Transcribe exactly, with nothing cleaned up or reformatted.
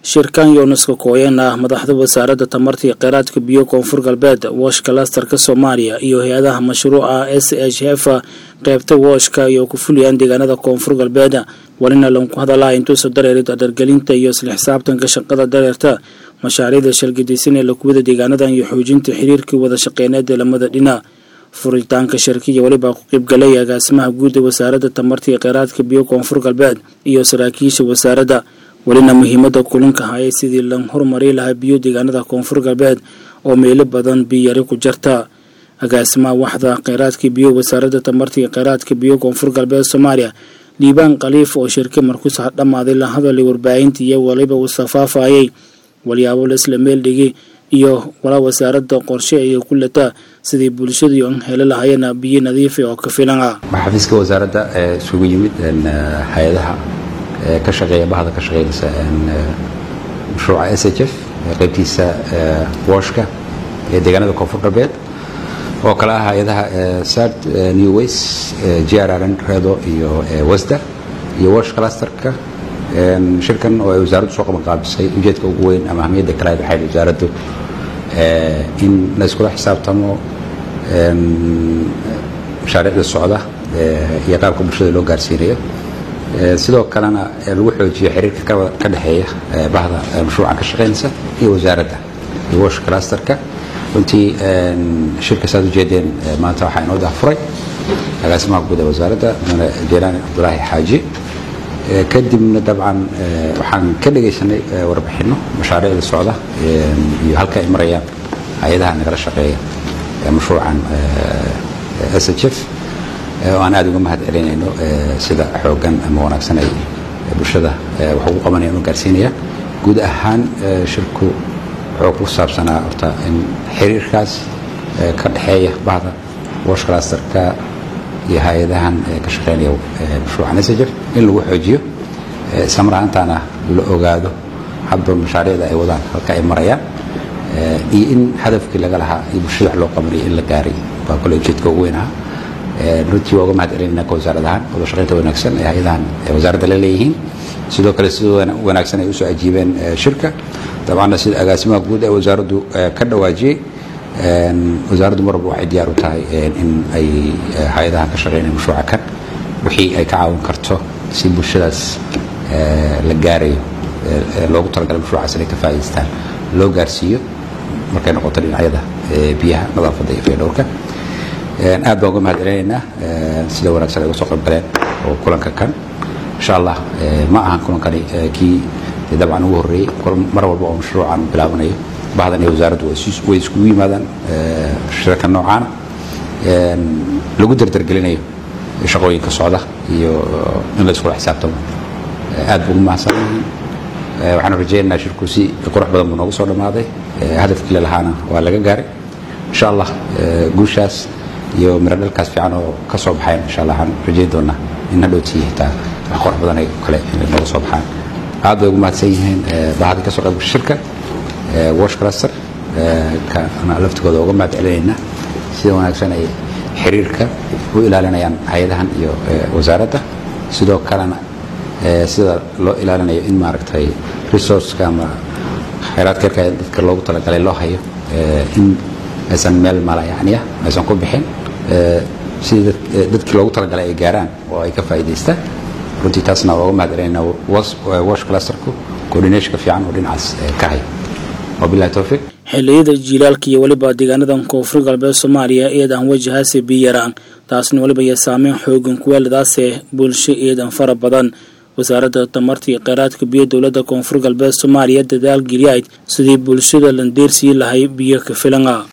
shirkan Yunesko Kooyana madaxda wasaaradda tamarta iyo kheyraadka biyo koonfur galbeed washka laastarka Soomaaliya iyo hay'adaha mashruuca S H F qaybta washka iyo ku fuliyaan deegaanada koonfur galbeed walina lan ku hadalaa intuu soo dareerid adargelinta iyo isla xisaabtanka shaqada dareerta mashaariicda shalgadiisan ee lakuwada deegaanadan iyo xoojinta xiriirka wada shaqeyneed ee lamada dhinac furitaanka shirkiga waliba ku qayb galay agaasimaha guud ee wasaaradda tamarta iyo kheyraadka biyo koonfur galbeed iyo saraakiisha wasaaradda walina muhiimada kulanka hayay sidii lan horumari lahaa biyo deegaanada koonfur galbeed oo meelo badan biyari ku jirta agaasimaha waxda kheyraadka biyo wasaaradda tamarta iyo kheyraadka biyo koonfur galbeed Soomaaliya Liibaan Khaliif oo shirka markuus dhamaaday la hadalay warbaahinta iyo waliba uu safaafayay walyaabo la isla meel dhigay iyo wala wasaaradda qorshe ay ku leedahay sidii bulshada iyo helo lahaayeen biyo nadiif ah oo ka filan ah xafiiska wasaaradda ee isugu yimid hay'adaha ka shaqeeya bahda ka shaqeeysa mashruuca S H F qaybtiisa washka ee deegaanada koonfur galbeed oo kala ah hay'adaha S A D New Ways G R R N Redo iyo Wasda iyo wash clusterka shirkan oo ay wasaaraddu soo qaban qaabisay ujeedka ugu weyn ama ahmiyadda kale ee waxay wasaaraddu in la isku xisaabtamo mashaariicda socda iyo qaabka bulshada loo gaarsiinayo sidoo kalena lagu xoojiyo xiriirka ka dhaxeeya bahda mashruuca ka shaqeynaysa iyo wasaaradda iyo wash clusterka runtii shirka saad u jeedeen maanta waxaa inoo daahfuray agaasimaha guud ee wasaaradda mudane Jeelaani Cabdulaahi Xaaji kadibna dabcan waxaan ka dhageysanay warbixino mashaariicda socda iyo halka ay marayaan hay'adaha nagala shaqeeya mashruucan S H F oo aan aad uga mahad celinayno sida xoogan ama wanaagsan ay bulshada wax ugu qabanayaan oo gaarsiinaya guud ahaan shirku wuxuu ku saabsanaa horta in xiriirkaas ka dhaxeeya bahda wash clusterka iyo hay'adahan ka shaqeynaya mashruucan S H F in lagu xoojiyo samraantana la ogaado habba mashaariicda ay wadaan halka ay marayaan iyo in hadafkii laga lahaa iyo bulshada loo qabanay in la gaaray baa kale ujeedka ugu weyn ah runtii waa uga mahad celinayna wasaaradahan wada shaqeynta wanaagsan ee hay'adahan wasaaradda la leeyihiin sidoo kale sidoo wanaagsan ay u soo ajiibeen shirka dabcan sida agaasimaha guud ee wasaaraddu ka dhawaajiyay wasaaraddu marba waxay diyaar u tahay in ay hay'adahan ka shaqeynayaan mashruuca kan wixii ay ka caawin karto si bulshadaas la gaarayo loogu talagalay mashruucaas inay ka faa'iideystaan loo gaarsiiyo markay noqoto dhinacyada biyaha nadaafadda iyo fayadhowrka aad baan uga mahad celinaynaa sida wanaagsan ay uga soo qayb galeen oo kulanka kan insha allah ma ahan kulankani kii dabcan ugu horreeyey mar walba oo mashruucan bilaabanayo bahdan iyo wasaaraddu way iskugu yimaadaan shirka noocaana lagu dardargelinayo shaqooyinka socda iyo in la isku xisaabtamo aad buu mahadsanyahay waxaan rajaynaynaa shirku si qurux badan buu noogu soo dhamaaday hadafkii la lahaana waa laga gaaray insha allah guushaas iyo miradhalkaas fiican oo ka soo baxayn insha allah waxaan rajayn doonaa in hadhowtii xitaa wax qurux badan ay kale nooga soo baxaan aad bay ugu mahadsan yihiin bahadii ka soo qayb gashay shirka wash cluster ka ana laftigooda uga mahad celinaynaa sida wanaagsan ay xiriirka u ilaalinayaan hay'adahan iyo wasaaradda sidoo kalena sida loo ilaalinayo in maaragtay resource-ka ama kheyraadka dadka loogu talagalay loo hayo in aysan meel mala yacniya aysan ku bixin sida dadkii loogu talagalay ay gaaraan oo ay ka faa'iideystaan runtii taasna waa uga mahad celinaynaa wash clusterku coordination-ka fiican oo dhinacaas ka hay wabillahi tawfiiq xilliyada jiilaalka iyo waliba deegaanadan koonfur galbeed Soomaaliya eedan wajahaasi biyaraan taasna waliba ya saameyn xoogan ku weeladaas bulsho eedan fara badan wasaaradda tamarta iyo kheyraadka biyo dawladda koonfur galbeed Soomaaliya dadaal geliyay sidii bulshada lan deersii lahay biyo ka filan ah